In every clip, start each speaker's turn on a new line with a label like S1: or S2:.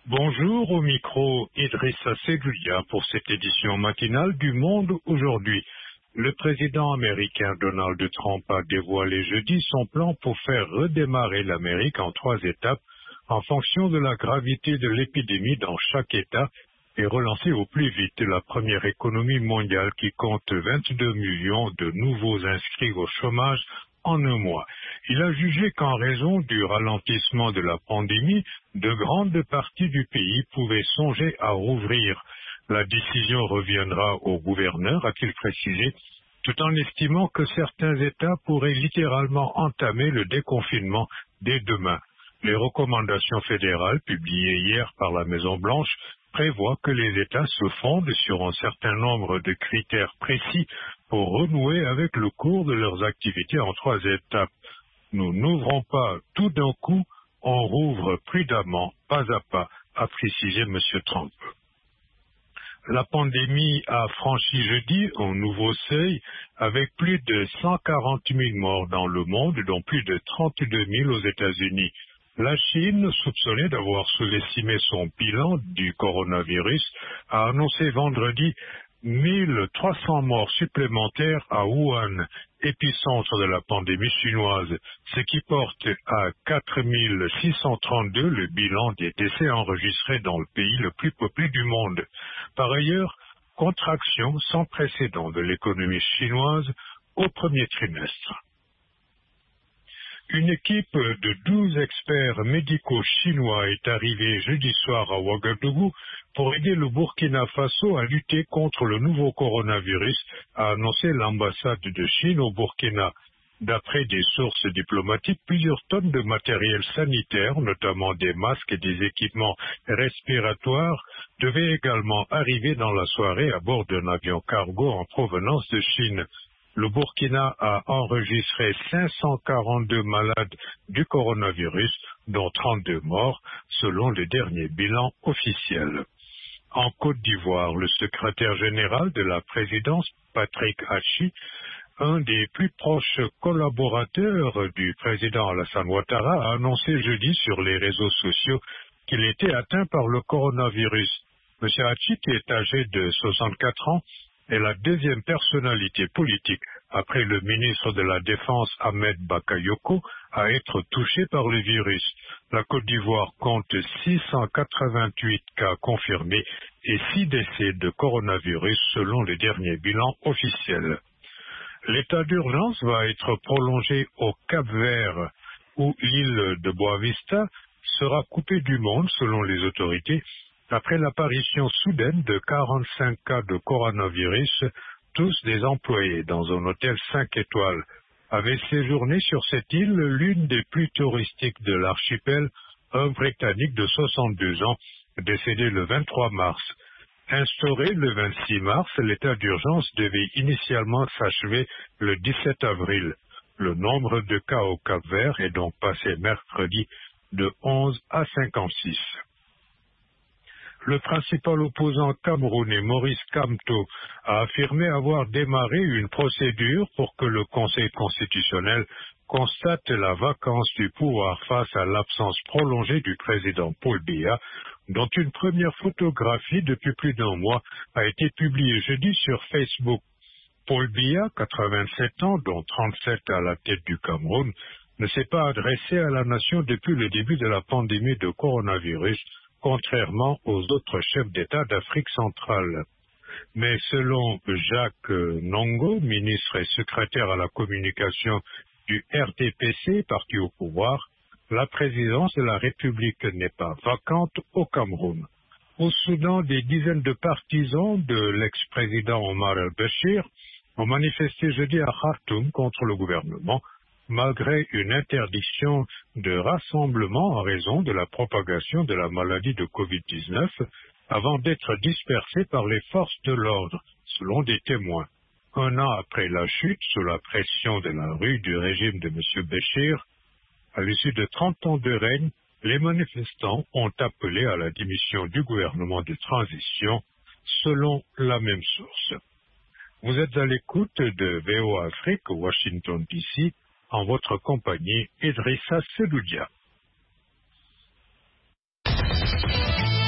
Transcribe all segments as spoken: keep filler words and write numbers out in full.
S1: Bonjour, au micro Idrissa Seloudia pour cette édition matinale du Monde aujourd'hui. Le président américain Donald Trump a dévoilé jeudi son plan pour faire redémarrer l'Amérique en trois étapes en fonction de la gravité de l'épidémie dans chaque État et relancer au plus vite la première économie mondiale qui compte vingt-deux millions de nouveaux inscrits au chômage en un mois. Il a jugé qu'en raison du ralentissement de la pandémie, de grandes parties du pays pouvaient songer à rouvrir. La décision reviendra au gouverneur, a-t-il précisé, tout en estimant que certains États pourraient littéralement entamer le déconfinement dès demain. Les recommandations fédérales publiées hier par la Maison-Blanche prévoient que les États se fondent sur un certain nombre de critères précis pour renouer avec le cours de leurs activités en trois étapes. Nous n'ouvrons pas tout d'un coup, on rouvre prudemment, pas à pas, a précisé M. Trump. La pandémie a franchi jeudi un nouveau seuil avec plus de cent quarante mille morts dans le monde, dont plus de trente-deux mille aux États-Unis. La Chine, soupçonnée d'avoir sous-estimé son bilan du coronavirus, a annoncé vendredi mille trois cents morts supplémentaires à Wuhan, épicentre de la pandémie chinoise, ce qui porte à quatre mille six cent trente-deux le bilan des décès enregistrés dans le pays le plus peuplé du monde. Par ailleurs, contraction sans précédent de l'économie chinoise au premier trimestre. Une équipe de douze experts médicaux chinois est arrivée jeudi soir à Ouagadougou pour aider le Burkina Faso à lutter contre le nouveau coronavirus, a annoncé l'ambassade de Chine au Burkina. D'après des sources diplomatiques, plusieurs tonnes de matériel sanitaire, notamment des masques et des équipements respiratoires, devaient également arriver dans la soirée à bord d'un avion cargo en provenance de Chine. Le Burkina a enregistré cinq cent quarante-deux malades du coronavirus, dont trente-deux morts, selon le dernier bilan officiel. En Côte d'Ivoire, le secrétaire général de la présidence, Patrick Hachi, un des plus proches collaborateurs du président Alassane Ouattara, a annoncé jeudi sur les réseaux sociaux qu'il était atteint par le coronavirus. M. Hachi, qui est âgé de soixante-quatre ans, est la deuxième personnalité politique, après le ministre de la Défense Ahmed Bakayoko, à être touché par le virus. La Côte d'Ivoire compte six cent quatre-vingt-huit cas confirmés et six décès de coronavirus selon le dernier bilan officiel. L'état d'urgence va être prolongé au Cap-Vert, où l'île de Boa-Vista sera coupée du monde selon les autorités, après l'apparition soudaine de quarante-cinq cas de coronavirus, tous des employés dans un hôtel cinq étoiles, avait séjourné sur cette île l'une des plus touristiques de l'archipel, un Britannique de soixante-deux ans, décédé le vingt-trois mars. Instauré le vingt-six mars, l'état d'urgence devait initialement s'achever le dix-sept avril. Le nombre de cas au Cap-Vert est donc passé mercredi de onze à cinquante-six. Le principal opposant camerounais, Maurice Kamto, a affirmé avoir démarré une procédure pour que le Conseil constitutionnel constate la vacance du pouvoir face à l'absence prolongée du président Paul Biya, dont une première photographie depuis plus d'un mois a été publiée jeudi sur Facebook. Paul Biya, quatre-vingt-sept ans, dont trente-sept à la tête du Cameroun, ne s'est pas adressé à la nation depuis le début de la pandémie de coronavirus, contrairement aux autres chefs d'État d'Afrique centrale. Mais selon Jacques Nongo, ministre et secrétaire à la communication du R D P C, parti au pouvoir, la présidence de la République n'est pas vacante au Cameroun. Au Soudan, des dizaines de partisans de l'ex-président Omar el-Béchir ont manifesté jeudi à Khartoum contre le gouvernement, malgré une interdiction de rassemblement en raison de la propagation de la maladie de covid dix-neuf, avant d'être dispersés par les forces de l'ordre, selon des témoins. Un an après la chute, sous la pression de la rue du régime de M. Béchir, à l'issue de trente ans de règne, les manifestants ont appelé à la démission du gouvernement de transition, selon la même source. Vous êtes à l'écoute de V O A Afrique, Washington D C, en votre compagnie, Idrissa Seloudia.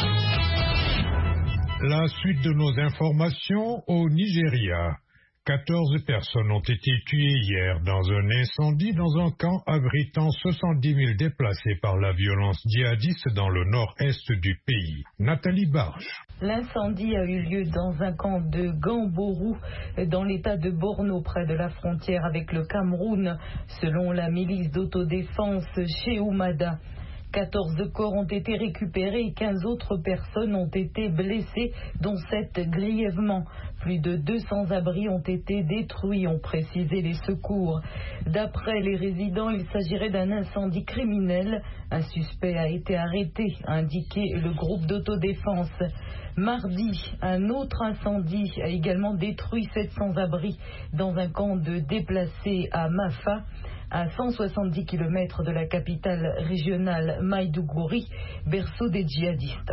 S1: La suite de nos informations au Nigeria. quatorze personnes ont été tuées hier dans un incendie dans un camp abritant soixante-dix mille déplacés par la violence djihadiste dans le nord-est du pays. Nathalie Barge.
S2: L'incendie a eu lieu dans un camp de Gambourou, dans l'état de Borno, près de la frontière avec le Cameroun, selon la milice d'autodéfense Shehoumada. quatorze corps ont été récupérés et quinze autres personnes ont été blessées, dont sept grièvement. Plus de deux cents abris ont été détruits, ont précisé les secours. D'après les résidents, il s'agirait d'un incendie criminel. Un suspect a été arrêté, a indiqué le groupe d'autodéfense. Mardi, un autre incendie a également détruit sept cents abris dans un camp de déplacés à Mafa, à cent soixante-dix kilomètres de la capitale régionale Maïdougouri, berceau des djihadistes.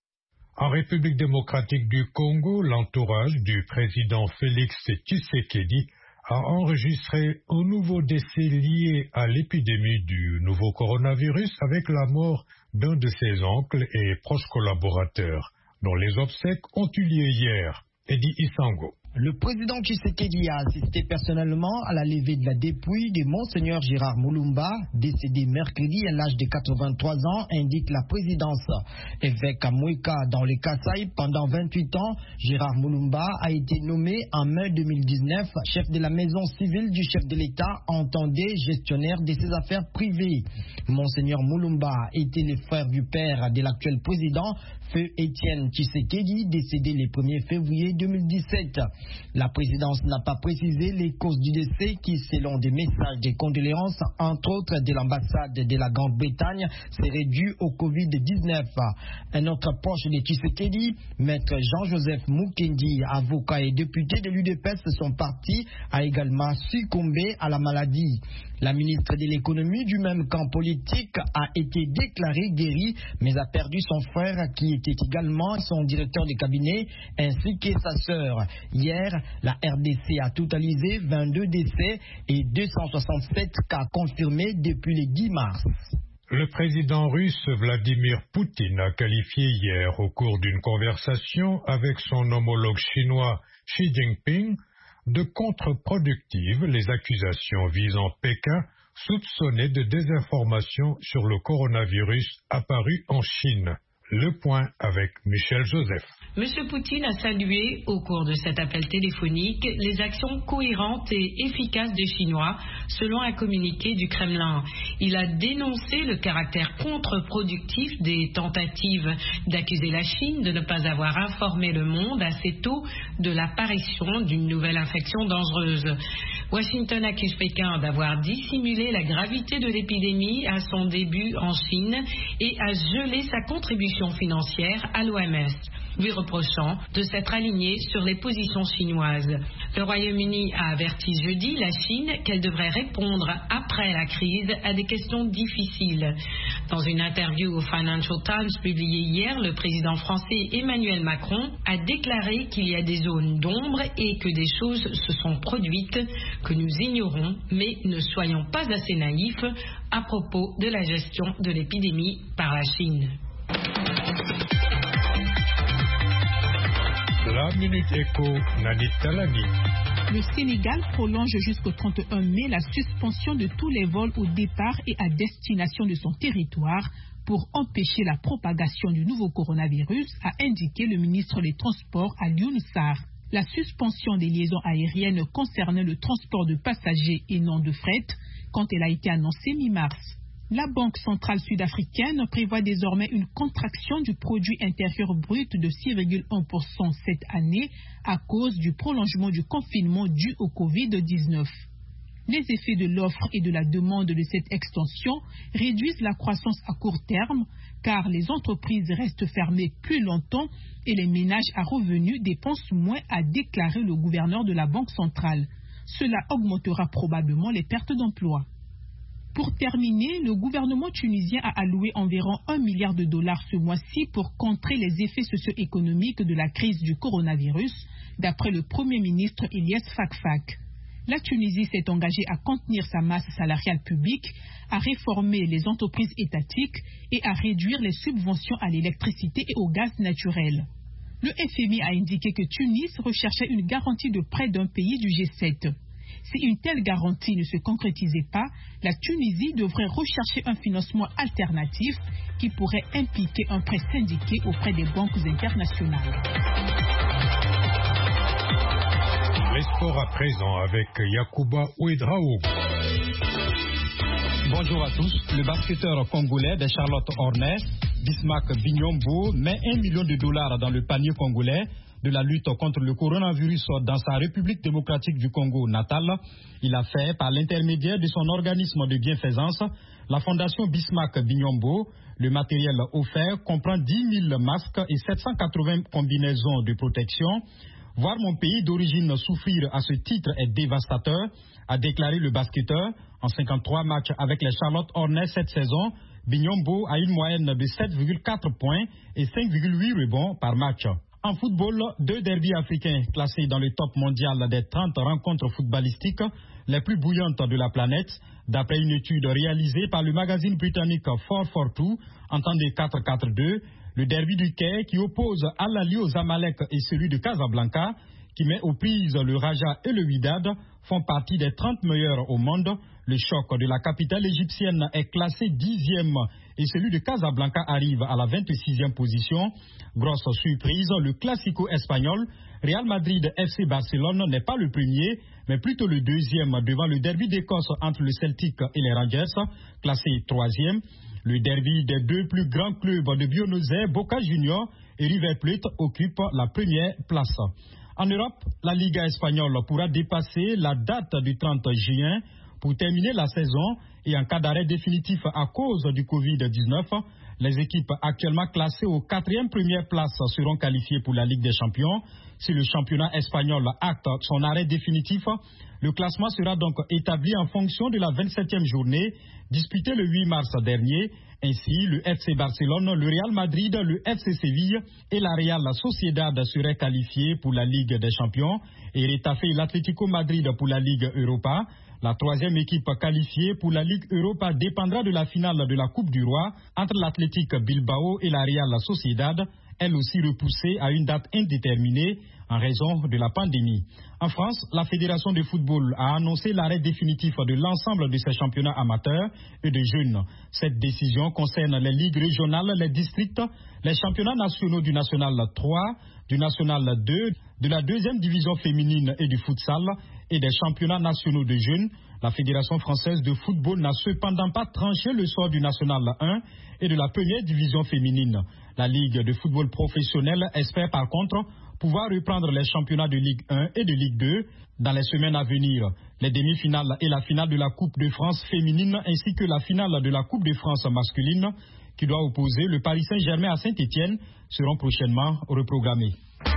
S1: En République démocratique du Congo, l'entourage du président Félix Tshisekedi a enregistré un nouveau décès lié à l'épidémie du nouveau coronavirus avec la mort d'un de ses oncles et proches collaborateurs, dont les obsèques ont eu lieu hier. Eddie Isango.
S3: Le président Tshisekedi a assisté personnellement à la levée de la dépouille de Monseigneur Gérard Moulumba, décédé mercredi à l'âge de quatre-vingt-trois ans, indique la présidence. Évêque à Mouika dans le Kasaï pendant vingt-huit ans, Gérard Moulumba a été nommé en mai deux mille dix-neuf chef de la maison civile du chef de l'État, entendé gestionnaire de ses affaires privées. Monseigneur Moulumba était le frère du père de l'actuel président, Feu Étienne Tshisekedi, décédé le premier février deux mille dix-sept. La présidence n'a pas précisé les causes du décès qui, selon des messages de condoléances, entre autres de l'ambassade de la Grande-Bretagne, seraient dus au covid dix-neuf. Un autre proche de Tshisekedi, maître Jean-Joseph Mukendi, avocat et député de l'U D P S, son parti, a également succombé à la maladie. La ministre de l'économie du même camp politique a été déclarée guérie, mais a perdu son frère qui était également son directeur de cabinet, ainsi que sa sœur. Hier, la R D C a totalisé vingt-deux décès et deux cent soixante-sept cas confirmés depuis le dix mars.
S1: Le président russe Vladimir Poutine a qualifié hier, au cours d'une conversation avec son homologue chinois Xi Jinping, de contre-productives les accusations visant Pékin soupçonnées de désinformation sur le coronavirus apparu en Chine. Le point avec Michel Joseph.
S4: Monsieur Poutine a salué, au cours de cet appel téléphonique, les actions cohérentes et efficaces des Chinois, selon un communiqué du Kremlin. Il a dénoncé le caractère contre-productif des tentatives d'accuser la Chine de ne pas avoir informé le monde assez tôt de l'apparition d'une nouvelle infection dangereuse. Washington accuse Pékin d'avoir dissimulé la gravité de l'épidémie à son début en Chine et a gelé sa contribution financière à l'O M S, lui reprochant de s'être aligné sur les positions chinoises. Le Royaume-Uni a averti jeudi la Chine qu'elle devrait répondre après la crise à des questions difficiles. Dans une interview au Financial Times publiée hier, le président français Emmanuel Macron a déclaré qu'il y a des zones d'ombre et que des choses se sont produites que nous ignorons, mais ne soyons pas assez naïfs à propos de la gestion de l'épidémie par la Chine.
S1: La Minute Éco, Nanit Talani.
S5: Le Sénégal prolonge jusqu'au trente et un mai la suspension de tous les vols au départ et à destination de son territoire pour empêcher la propagation du nouveau coronavirus, a indiqué le ministre des Transports Alioune Sarr. La suspension des liaisons aériennes concernait le transport de passagers et non de fret quand elle a été annoncée mi-mars. La Banque centrale sud-africaine prévoit désormais une contraction du produit intérieur brut de six virgule un pour cent cette année à cause du prolongement du confinement dû au covid dix-neuf. Les effets de l'offre et de la demande de cette extension réduisent la croissance à court terme car les entreprises restent fermées plus longtemps et les ménages à revenus dépensent moins, a déclaré le gouverneur de la Banque centrale. Cela augmentera probablement les pertes d'emplois. Pour terminer, le gouvernement tunisien a alloué environ un milliard de dollars ce mois-ci pour contrer les effets socio-économiques de la crise du coronavirus, d'après le Premier ministre Elias Fakfak. La Tunisie s'est engagée à contenir sa masse salariale publique, à réformer les entreprises étatiques et à réduire les subventions à l'électricité et au gaz naturel. Le F M I a indiqué que Tunis recherchait une garantie de prêt d'un pays du G sept. Si une telle garantie ne se concrétisait pas, la Tunisie devrait rechercher un financement alternatif qui pourrait impliquer un prêt syndiqué auprès des banques internationales.
S1: Les sports à présent avec Yacouba Ouedraogo.
S6: Bonjour à tous. Le basketteur congolais de Charlotte Hornets, Bismack Binyombo, met un million de dollars dans le panier congolais de la lutte contre le coronavirus dans sa République démocratique du Congo natale. Il a fait, par l'intermédiaire de son organisme de bienfaisance, la fondation Bismack Binyombo. Le matériel offert comprend dix mille masques et sept cent quatre-vingts combinaisons de protection. Voir mon pays d'origine souffrir à ce titre est dévastateur, a déclaré le basketteur. En cinquante-trois matchs avec les Charlotte Hornets cette saison, Binyombo a une moyenne de sept virgule quatre points et cinq virgule huit rebonds par match. En football, deux derbys africains classés dans le top mondial des trente rencontres footballistiques les plus bouillantes de la planète, d'après une étude réalisée par le magazine britannique quatre cent quarante-deux, entendez quatre quatre deux, le derby du Caire qui oppose Al-Ahly aux Zamalek et celui de Casablanca, qui met aux prises le Raja et le Wydad, font partie des trente meilleurs au monde. Le choc de la capitale égyptienne est classé dixième et celui de Casablanca arrive à la vingt-sixième position. Grosse surprise, le Classico espagnol, Real Madrid F C Barcelone n'est pas le premier, mais plutôt le deuxième devant le derby d'Écosse entre le Celtic et les Rangers, classé troisième. Le derby des deux plus grands clubs de Buenos Aires, Boca Juniors et River Plate, occupe la première place. En Europe, la Liga espagnole pourra dépasser la date du trente juin pour terminer la saison et en cas d'arrêt définitif à cause du covid dix-neuf, les équipes actuellement classées aux quatrième première place seront qualifiées pour la Ligue des Champions. Si le championnat espagnol acte son arrêt définitif, le classement sera donc établi en fonction de la vingt-septième journée disputée le huit mars dernier. Ainsi, le F C Barcelone, le Real Madrid, le F C Séville et la Real Sociedad seraient qualifiés pour la Ligue des Champions et Retafe et l'Atlético Madrid pour la Ligue Europa. La troisième équipe qualifiée pour la Ligue Europa dépendra de la finale de la Coupe du Roi entre l'Athletic Bilbao et la Real Sociedad, elle aussi repoussée à une date indéterminée en raison de la pandémie. En France, la Fédération de football a annoncé l'arrêt définitif de l'ensemble de ses championnats amateurs et de jeunes. Cette décision concerne les ligues régionales, les districts, les championnats nationaux du National trois, du National deux, de la deuxième division féminine et du futsal et des championnats nationaux de jeunes. La Fédération française de football n'a cependant pas tranché le sort du National un et de la première division féminine. La Ligue de football professionnel espère par contre pouvoir reprendre les championnats de Ligue un et de Ligue deux dans les semaines à venir. Les demi-finales et la finale de la Coupe de France féminine ainsi que la finale de la Coupe de France masculine qui doit opposer le Paris Saint-Germain à Saint-Étienne seront prochainement reprogrammées.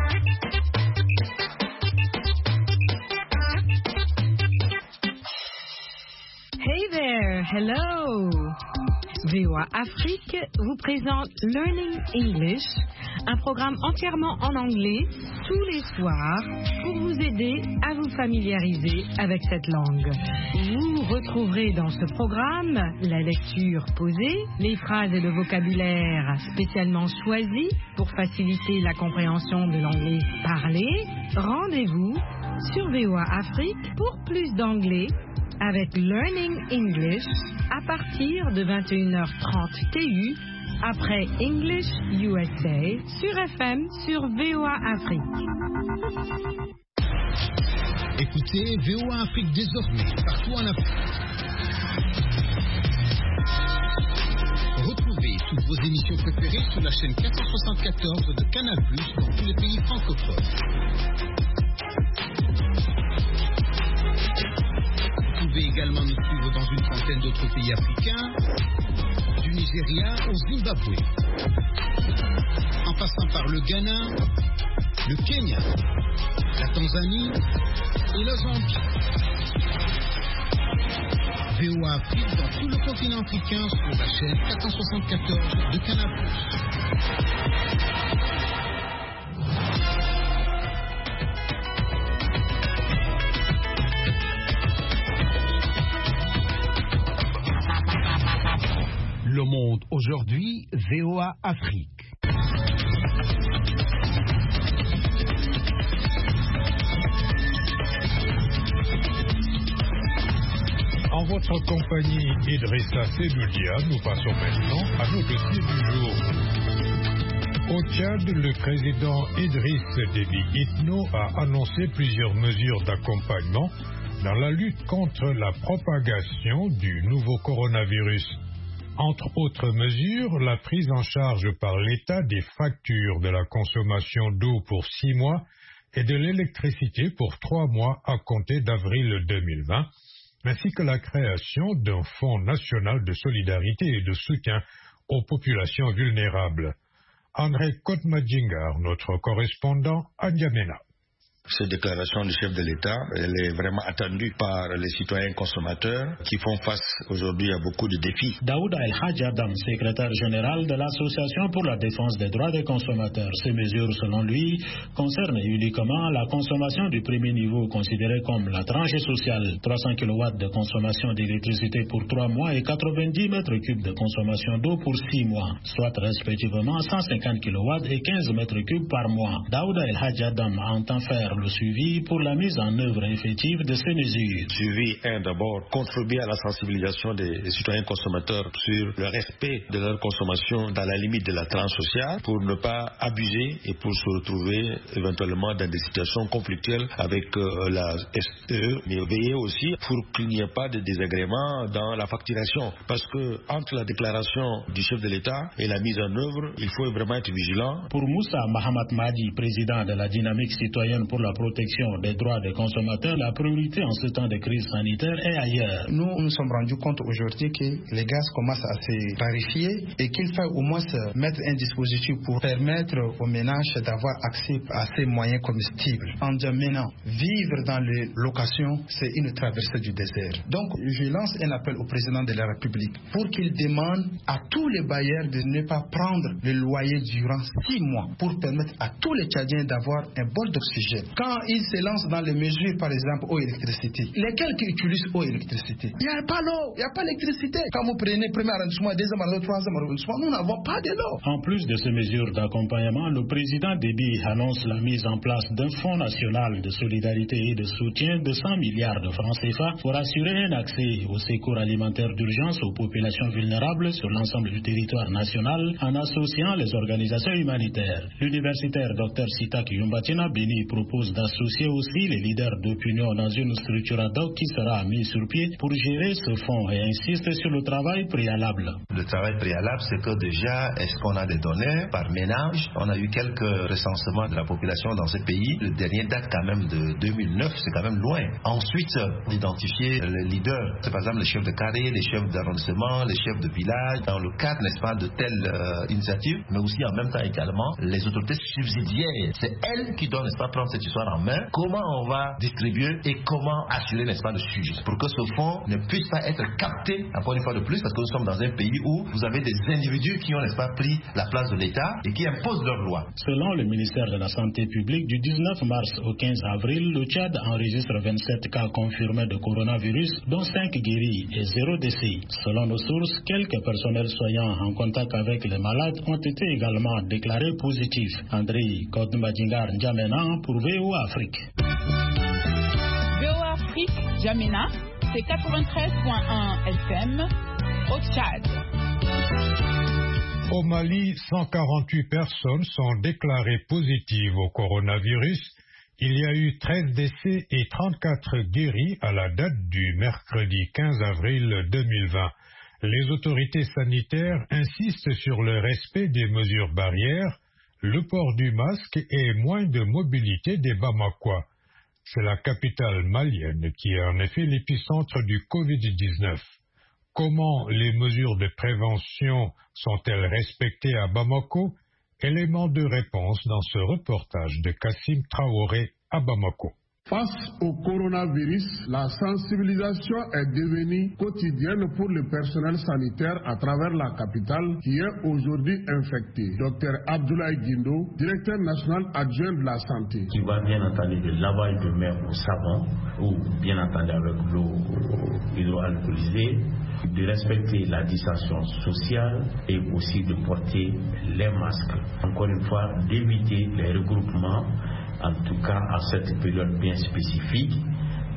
S4: Hey there, hello! V O A Afrique vous présente Learning English, un programme entièrement en anglais tous les soirs pour vous aider à vous familiariser avec cette langue. Vous retrouverez dans ce programme la lecture posée, les phrases et le vocabulaire spécialement choisis pour faciliter la compréhension de l'anglais parlé. Rendez-vous sur V O A Afrique pour plus d'anglais avec Learning English à partir de vingt et une heures trente T U après English U S A sur F M sur V O A Afrique.
S7: Écoutez V O A Afrique désormais partout en Afrique. Retrouvez toutes vos émissions préférées sur la chaîne quatre cent soixante-quatorze de Canal plus, dans tous les pays francophones. Vous pouvez également nous suivre dans une trentaine d'autres pays africains, du Nigeria au Zimbabwe, en passant par le Ghana, le Kenya, la Tanzanie et la Zambie. V O A Afrique dans tout le continent africain sur la chaîne quatre cent soixante-quatorze de Canal plus.
S8: Le monde aujourd'hui, V O A Afrique.
S1: En votre compagnie, Idrissa Sedoudia, nous passons maintenant à nos dossiers du jour. Au Tchad, le président Idriss Déby Itno a annoncé plusieurs mesures d'accompagnement dans la lutte contre la propagation du nouveau coronavirus. Entre autres mesures, la prise en charge par l'État des factures de la consommation d'eau pour six mois et de l'électricité pour trois mois à compter d'avril deux mille vingt, ainsi que la création d'un fonds national de solidarité et de soutien aux populations vulnérables. André Kotmadjingar, notre correspondant à N'Djamena.
S9: Cette déclaration du chef de l'État, elle est vraiment attendue par les citoyens consommateurs qui font face aujourd'hui à beaucoup de défis.
S10: Daouda El Hadj Adam, secrétaire général de l'Association pour la défense des droits des consommateurs. Ces mesures, selon lui, concernent uniquement la consommation du premier niveau, considérée comme la tranche sociale. trois cents kilowatts de consommation d'électricité pour trois mois et quatre-vingt-dix mètres cubes de consommation d'eau pour six mois, soit respectivement cent cinquante kilowatts et quinze mètres cubes par mois. Daouda El Hadj Adam entend faire le suivi pour la mise en œuvre effective de ces mesures.
S9: Suivi, un, d'abord, contribuer à la sensibilisation des citoyens consommateurs sur le respect de leur consommation dans la limite de la tranche sociale pour ne pas abuser et pour se retrouver éventuellement dans des situations conflictuelles avec euh, la S E E, mais veiller aussi pour qu'il n'y ait pas de désagréments dans la facturation. Parce que entre la déclaration du chef de l'État et la mise en œuvre, il faut vraiment être vigilant.
S10: Pour Moussa Mahamat Mahdi, président de la dynamique citoyenne pour la protection des droits des consommateurs, la priorité en ce temps de crise sanitaire est ailleurs.
S11: Nous nous sommes rendus compte aujourd'hui que les gaz commencent à se raréfier et qu'il faut au moins mettre un dispositif pour permettre aux ménages d'avoir accès à ces moyens comestibles. En N'Djamena, vivre dans les locations, c'est une traversée du désert. Donc, je lance un appel au président de la République pour qu'il demande à tous les bailleurs de ne pas prendre le loyer durant six mois pour permettre à tous les Tchadiens d'avoir un bol d'oxygène. Quand ils se lancent dans les mesures, par exemple, eau et électricité, lesquels qui utilisent eau et électricité? Il n'y a pas l'eau, il n'y a pas l'électricité. Quand vous prenez premier arrondissement, deuxième arrondissement, troisième arrondissement, nous n'avons pas de l'eau.
S10: En plus de ces mesures d'accompagnement, le président Déby annonce la mise en place d'un fonds national de solidarité et de soutien de cent milliards de francs C F A pour assurer un accès au secours alimentaire d'urgence aux populations vulnérables sur l'ensemble du territoire national en associant les organisations humanitaires. L'universitaire Dr Sitak Yumbatina Bini propose d'associer aussi les leaders d'opinion dans une structure ad hoc qui sera mise sur pied pour gérer ce fonds et insiste sur le travail préalable.
S12: Le travail préalable, c'est que déjà, est-ce qu'on a des données par ménage? On a eu quelques recensements de la population dans ce pays. Le dernier date quand même de deux mille neuf, c'est quand même loin. Ensuite, identifier les leaders. C'est par exemple les chefs de carré, les chefs d'arrondissement, les chefs de village, dans le cadre, n'est-ce pas, de telles euh, initiatives, mais aussi en même temps également les autorités subsidiaires. C'est elles qui doivent, n'est-ce pas, prendre cette histoire en main. Comment on va distribuer et comment assurer, n'est-ce pas, le suivi pour que ce fonds ne puisse pas être capté, encore une fois de plus, parce que nous sommes dans un pays où vous avez des individus qui ont, n'est-ce pas, pris la place de l'État et qui imposent leurs lois.
S10: Selon le ministère de la Santé publique, du dix-neuf mars au quinze avril, le Tchad enregistre vingt-sept cas confirmés de coronavirus, dont cinq guéris et zéro décès. Selon nos sources, quelques personnels soignants en contact avec les malades ont été également déclarés positifs. André Kodmbadjingar N'Djamena pour V O Afrique.
S5: V O Afrique, N'Djamena, c'est quatre-vingt-treize point un F M au Tchad.
S1: Au Mali, cent quarante-huit personnes sont déclarées positives au coronavirus. Il y a eu treize décès et trente-quatre guéris à la date du mercredi quinze avril deux mille vingt. Les autorités sanitaires insistent sur le respect des mesures barrières, le port du masque et moins de mobilité des Bamakois. C'est la capitale malienne qui est en effet l'épicentre du covid dix-neuf. Comment les mesures de prévention sont-elles respectées à Bamako? Élément de réponse dans ce reportage de Kassim Traoré à Bamako.
S13: Face au coronavirus, la sensibilisation est devenue quotidienne pour le personnel sanitaire à travers la capitale qui est aujourd'hui infecté. Docteur Abdoulaye Guindo, directeur national adjoint de la santé.
S14: Tu vas bien entendu le lavage de mains au savon ou bien entendu avec l'eau hydroalcoolisée, de respecter la distanciation sociale et aussi de porter les masques. Encore une fois, d'éviter les regroupements, en tout cas à cette période bien spécifique,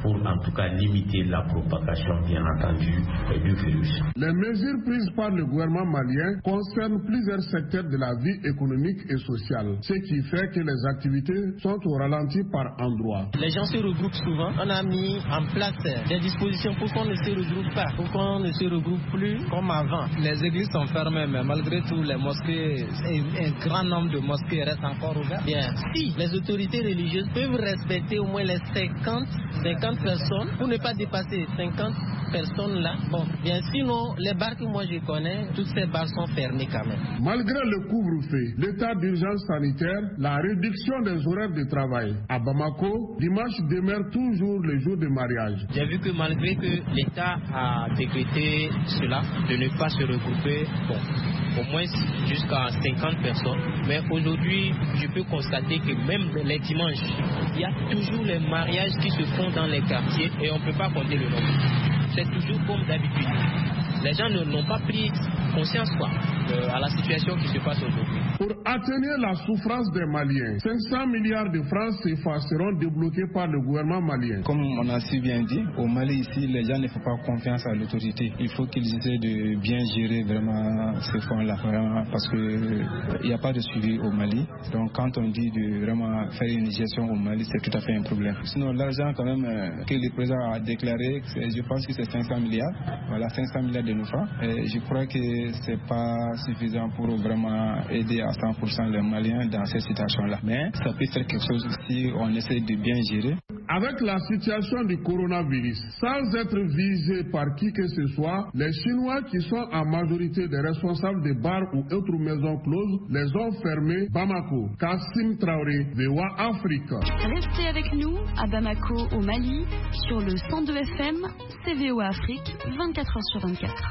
S14: pour en tout cas limiter la propagation, bien entendu, du virus.
S13: Les mesures prises par le gouvernement malien concernent plusieurs secteurs de la vie économique et sociale, ce qui fait que les activités sont au ralenti par endroits.
S15: Les gens se regroupent souvent. On a mis en place des dispositions pour qu'on ne se regroupe pas, pour qu'on ne se regroupe plus comme avant.
S16: Les églises sont fermées, mais malgré tout, les mosquées, un grand nombre de mosquées restent encore ouvertes.
S15: Bien, si les autorités religieuses peuvent respecter au moins les cinquante, cinquante personnes, pour ne pas dépasser cinquante personnes là, bon, bien sinon, les bars que moi je connais, toutes ces bars sont fermées quand même.
S13: Malgré le couvre-feu, l'état d'urgence sanitaire, la réduction des horaires de travail, à Bamako, dimanche demeure toujours le jour de mariage.
S15: J'ai vu que malgré que l'État a décrété cela, de ne pas se regrouper, bon, au moins jusqu'à cinquante personnes, mais aujourd'hui, je peux constater que même les dimanches, il y a toujours les mariages qui se font dans les quartiers et on ne peut pas compter le nombre. C'est toujours comme d'habitude. Les gens n'ont pas pris conscience quoi, euh, à la situation qui se passe aujourd'hui.
S13: Pour atténuer la souffrance des Maliens, cinq cents milliards de francs C F A seront débloqués par le gouvernement malien.
S16: Comme on a si bien dit, au Mali ici, les gens ne font pas confiance à l'autorité. Il faut qu'ils essaient de bien gérer vraiment ces fonds-là, vraiment, parce qu'il n'y a pas de suivi au Mali. Donc quand on dit de vraiment faire une gestion au Mali, c'est tout à fait un problème. Sinon l'argent quand même euh, que le président a déclaré, je pense que c'est cinq cents milliards, voilà, cinq cents milliards de nos francs. Et je crois que c'est pas suffisant pour vraiment aider à cent pour cent les Maliens dans cette situation-là. Mais ça peut faire quelque chose si on essaie de bien gérer.
S13: Avec la situation du coronavirus, sans être visés par qui que ce soit, les Chinois qui sont en majorité des responsables des bars ou autres maisons closes les ont fermés. Bamako, Kassim Traoré, V O A Afrique.
S17: Restez avec nous à Bamako au Mali sur le cent deux F M, c'est V O A Afrique, vingt-quatre heures sur vingt-quatre.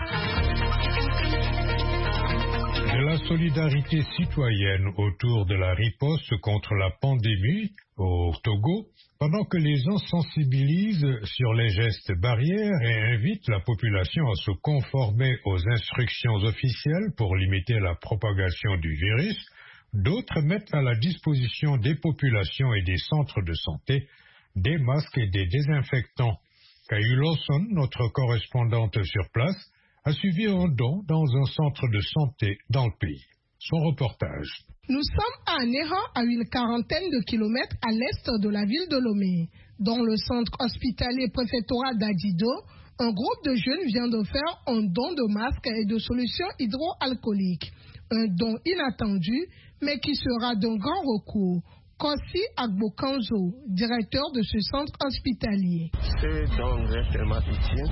S1: De la solidarité citoyenne autour de la riposte contre la pandémie au Togo, pendant que les gens sensibilisent sur les gestes barrières et invitent la population à se conformer aux instructions officielles pour limiter la propagation du virus, d'autres mettent à la disposition des populations et des centres de santé des masques et des désinfectants. Caillou Lawson, notre correspondante sur place, a suivi un don dans un centre de santé dans le pays. Son reportage.
S18: Nous sommes à Anéran, à une quarantaine de kilomètres à l'est de la ville de Lomé. Dans le centre hospitalier préfectoral d'Adido, un groupe de jeunes vient de faire un don de masques et de solutions hydroalcooliques. Un don inattendu, mais qui sera d'un grand recours. Kossi Agbokanzo, directeur de ce centre hospitalier.
S19: Ce don est extrêmement utile.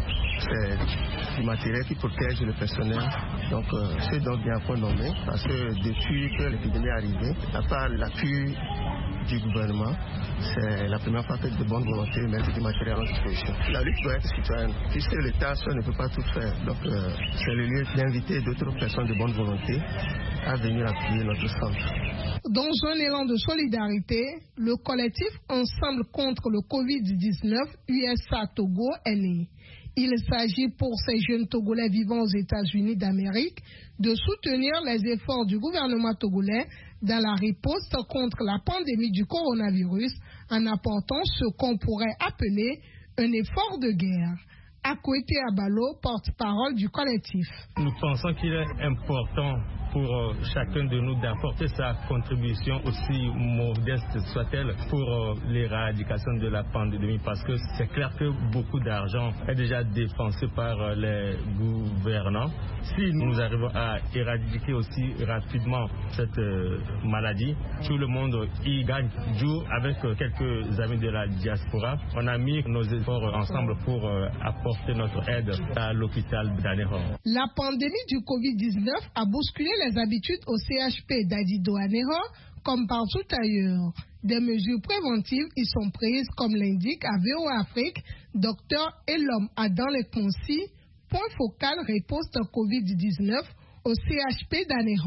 S19: C'est du matériel qui protège le personnel. Donc, euh, ce don bien pronommé, parce que depuis que l'épidémie est arrivée, à part l'appui du gouvernement, c'est la première fois que de bonne volonté mettre du matériel en disposition. La lutte doit être citoyenne, puisque l'État seul ne peut pas tout faire. Donc, euh, c'est le lieu d'inviter d'autres personnes de bonne volonté à venir appuyer notre centre.
S18: Dans un élan de solidarité, le collectif Ensemble contre le covid dix-neuf U S A Togo est né. Il s'agit pour ces jeunes Togolais vivant aux États-Unis d'Amérique de soutenir les efforts du gouvernement togolais dans la riposte contre la pandémie du coronavirus en apportant ce qu'on pourrait appeler un effort de guerre. Akwete Abalo, porte-parole du collectif.
S20: Nous pensons qu'il est important pour euh, chacun de nous d'apporter sa contribution, aussi modeste soit-elle, pour euh, l'éradication de la pandémie, parce que c'est clair que beaucoup d'argent est déjà dépensé par euh, les gouvernants. Si nous arrivons à éradiquer aussi rapidement cette euh, maladie, tout le monde y gagne. Jour, avec euh, quelques amis de la diaspora, on a mis nos efforts ensemble pour euh, apporter notre aide à l'hôpital d'Anéran.
S18: La pandémie du covid dix-neuf a bousculé les habitudes au C H P d'Adido-Anéran comme partout ailleurs. Des mesures préventives y sont prises, comme l'indique à V O A Afrique Docteur Elom Adam Lekonsi, point focal riposte covid dix-neuf au C H P d'Anéran.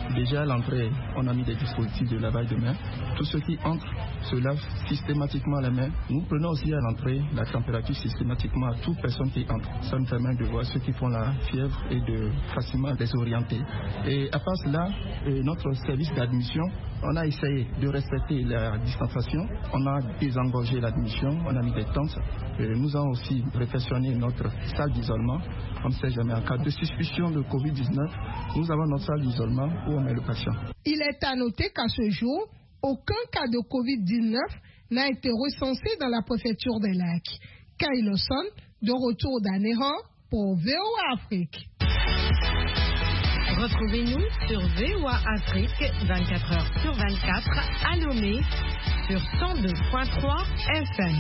S21: Déjà à l'entrée, on a mis des dispositifs de lavage de mains. Tous ceux qui entrent se lavent systématiquement les mains. Nous prenons aussi à l'entrée la température systématiquement à toute personne qui entre. Ça nous permet de voir ceux qui font la fièvre et de facilement les orienter. Et à part cela, notre service d'admission, on a essayé de respecter la distanciation. On a désengorgé l'admission, on a mis des tentes. Et nous avons aussi réfectionné notre salle d'isolement. On ne sait jamais, en cas de suspicion de covid dix-neuf, nous avons notre salle d'isolement où on met le patient.
S18: Il est à noter qu'à ce jour, aucun cas de covid dix-neuf n'a été recensé dans la préfecture des Lacs. Kyle Lawson, de retour d'Anéhan pour V O A Afrique.
S22: Retrouvez-nous sur V O A Afrique vingt-quatre heures sur vingt-quatre à Lomé sur cent deux virgule trois F M.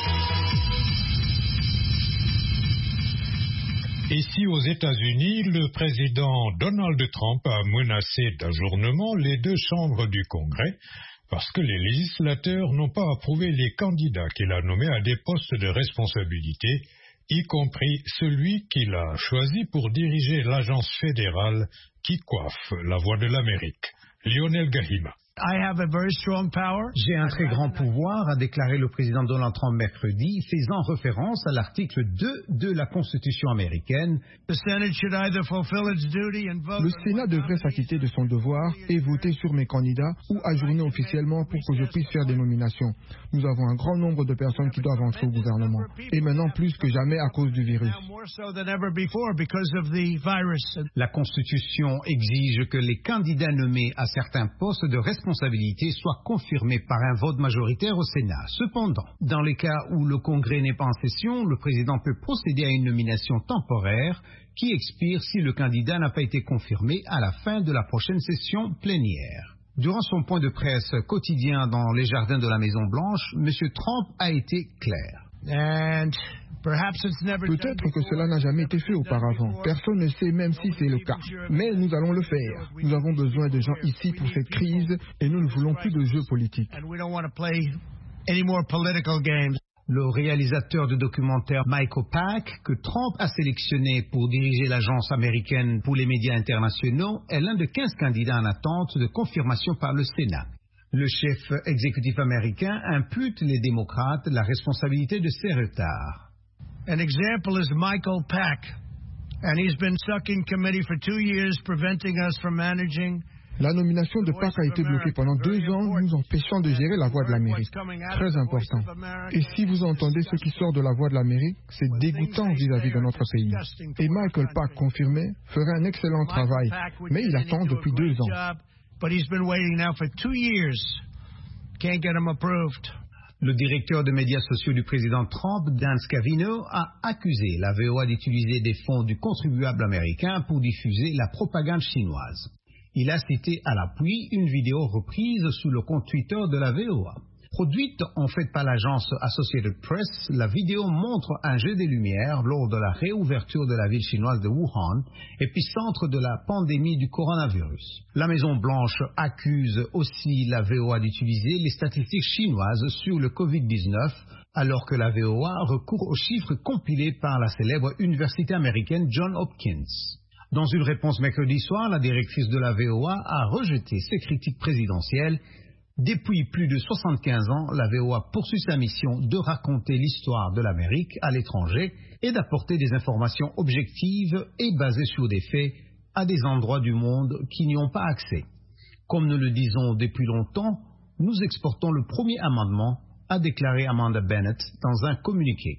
S1: Ici aux États-Unis, le président Donald Trump a menacé d'ajournement les deux chambres du Congrès parce que les législateurs n'ont pas approuvé les candidats qu'il a nommés à des postes de responsabilité, y compris celui qu'il a choisi pour diriger l'agence fédérale qui coiffe la voix de l'Amérique, Lionel Gahima.
S23: J'ai un très grand pouvoir, a déclaré le président Donald Trump mercredi, faisant référence à l'article deux de la Constitution américaine.
S24: Le Sénat devrait s'acquitter de son devoir et voter sur mes candidats ou ajourner officiellement pour que je puisse faire des nominations. Nous avons un grand nombre de personnes qui doivent entrer au gouvernement, et maintenant plus que jamais à cause du virus.
S23: La Constitution exige que les candidats nommés à certains postes de responsabilité soit confirmé par un vote majoritaire au Sénat. Cependant, dans les cas où le Congrès n'est pas en session, le président peut procéder à une nomination temporaire qui expire si le candidat n'a pas été confirmé à la fin de la prochaine session plénière. Durant son point de presse quotidien dans les jardins de la Maison-Blanche, M. Trump a été clair.
S24: And peut-être que cela n'a jamais été fait auparavant. Personne ne sait même si c'est le cas. Mais nous allons le faire. Nous avons besoin de gens ici pour cette crise et nous ne voulons plus de jeux politiques.
S23: Le réalisateur de documentaire Michael Pack, que Trump a sélectionné pour diriger l'agence américaine pour les médias internationaux, est l'un de quinze candidats en attente de confirmation par le Sénat. Le chef exécutif américain impute les démocrates la responsabilité de ces retards.
S24: An example is Michael Pack, and he's been stuck in committee for two years, preventing us from managing. La nomination de Pack a été bloquée pendant deux ans, nous empêchant de gérer la voix de l'Amérique. Très important. Et si vous entendez ce qui sort de la voix de l'Amérique, c'est dégoûtant vis-à-vis de notre pays. Et Michael Pack, confirmé, ferait un excellent travail, mais il attend depuis deux ans. But he's been waiting now for two years. Can't get him approved.
S23: Le directeur de médias sociaux du président Trump, Dan Scavino, a accusé la V O A d'utiliser des fonds du contribuable américain pour diffuser la propagande chinoise. Il a cité à l'appui une vidéo reprise sous le compte Twitter de la V O A. Produite en fait par l'agence Associated Press, la vidéo montre un jet de lumière lors de la réouverture de la ville chinoise de Wuhan, épicentre de la pandémie du coronavirus. La Maison-Blanche accuse aussi la V O A d'utiliser les statistiques chinoises sur le covid dix-neuf, alors que la V O A recourt aux chiffres compilés par la célèbre université américaine Johns Hopkins. Dans une réponse mercredi soir, la directrice de la V O A a rejeté ces critiques présidentielles. Depuis plus de soixante-quinze ans, la V O A poursuit sa mission de raconter l'histoire de l'Amérique à l'étranger et d'apporter des informations objectives et basées sur des faits à des endroits du monde qui n'y ont pas accès. Comme nous le disons depuis longtemps, nous exportons le premier amendement, a déclaré Amanda Bennett dans un communiqué.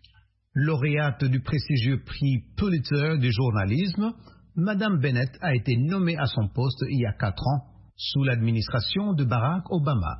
S23: Lauréate du prestigieux prix Pulitzer du journalisme, Madame Bennett a été nommée à son poste il y a quatre ans, sous l'administration de Barack Obama.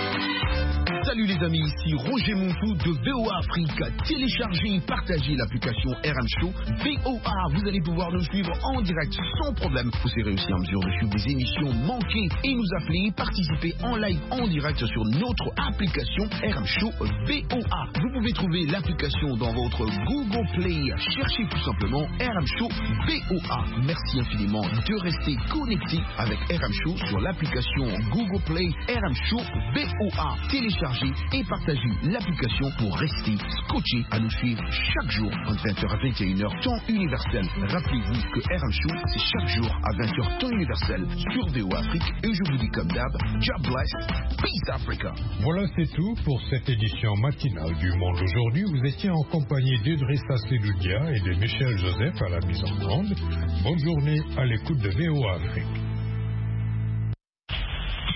S25: Salut les amis, ici Roger Montou de V O A Afrique. Téléchargez et partagez l'application R M Show V O A. Vous allez pouvoir nous suivre en direct sans problème. Vous serez aussi en mesure de suivre des émissions manquées et nous appeler et participer en live en direct sur notre application R M Show V O A. Vous pouvez trouver l'application dans votre Google Play. Cherchez tout simplement R M Show V O A. Merci infiniment de rester connecté avec R M Show sur l'application Google Play R M Show V O A. Téléchargez téléchargez et partagez l'application pour rester scotché à nous suivre chaque jour entre vingt heures à vingt et une heures, temps universel. Rappelez-vous que R M Show, c'est chaque jour à vingt heures, temps universel sur V O Afrique. Et je vous dis comme d'hab, God bless, peace Africa.
S1: Voilà, c'est tout pour cette édition matinale du Monde aujourd'hui. Vous étiez en compagnie d'Idrissa Seloudia et de Michel Joseph à la mise en onde. Bonne journée à l'écoute de V O Afrique.